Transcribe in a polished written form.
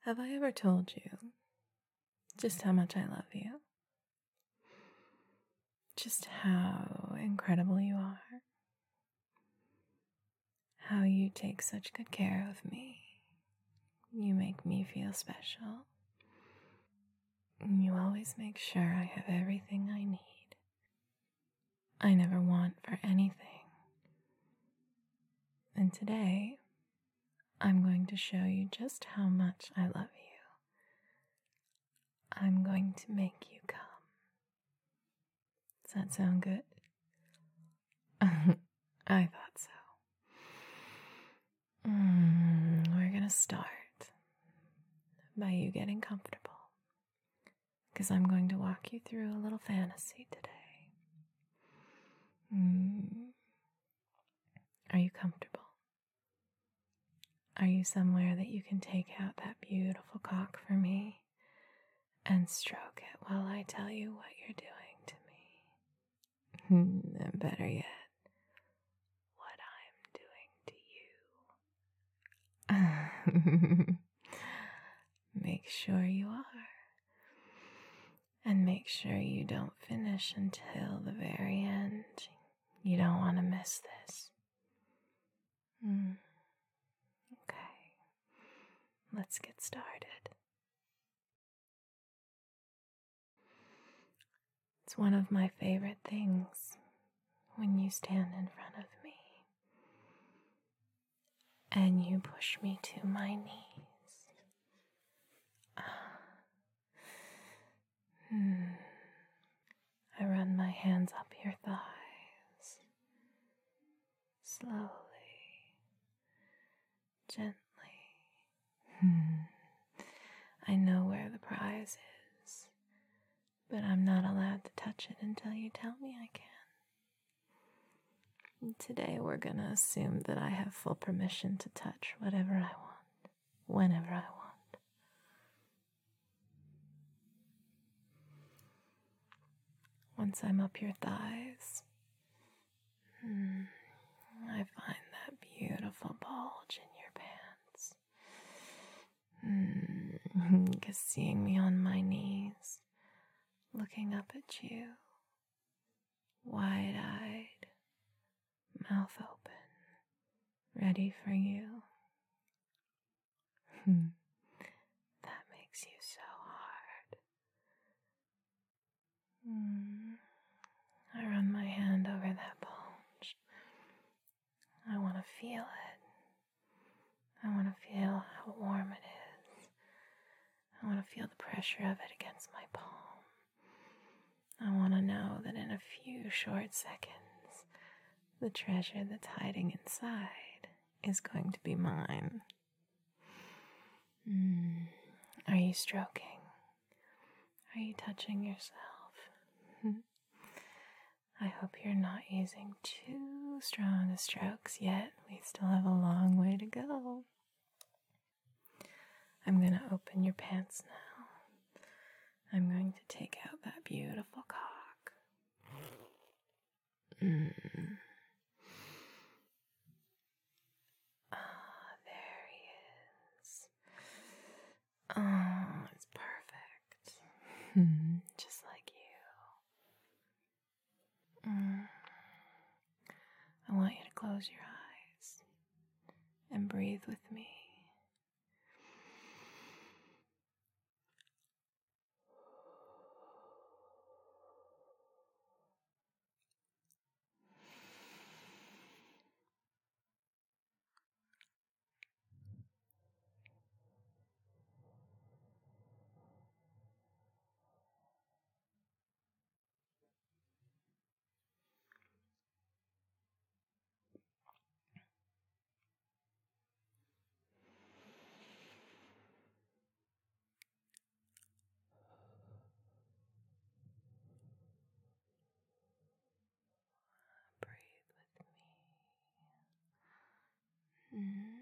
Have I ever told you just how much I love you? Just how incredible you are? How you take such good care of me. You make me feel special. You always make sure I have everything I need. I never want for anything. And today, I'm going to show you just how much I love you. I'm going to make you come. Does that sound good? I thought so. We're going to start by you getting comfortable, because I'm going to walk you through a little fantasy today. Are you comfortable? Are you somewhere that you can take out that beautiful cock for me and stroke it while I tell you what you're doing to me? And better yet, what I'm doing to you. Make sure you are. And make sure you don't finish until the very end. You don't want to miss this. Okay, let's get started. It's one of my favorite things when you stand in front of me and you push me to my knees. I run my hands up your thighs, slowly, gently. I know where the prize is, but I'm not allowed to touch it until you tell me I can. Today we're going to assume that I have full permission to touch whatever I want, whenever I want. Once I'm up your thighs, I find that beautiful bulge in your pants. Because seeing me on my knees, looking up at you, wide-eyed, mouth open, ready for you. That makes you so hard. I run my hand over that bulge. I want to feel it. I want to feel how warm it is. I want to feel the pressure of it against my palm. I want to know that in a few short seconds, the treasure that's hiding inside is going to be mine. Are you stroking? Are you touching yourself? I hope you're not using too strong of strokes yet. We still have a long way to go. I'm going to open your pants now. I'm going to take out that beautiful cock. There he is. Oh, it's perfect. Just like you. I want you to close your eyes and breathe with me. Breathe with me.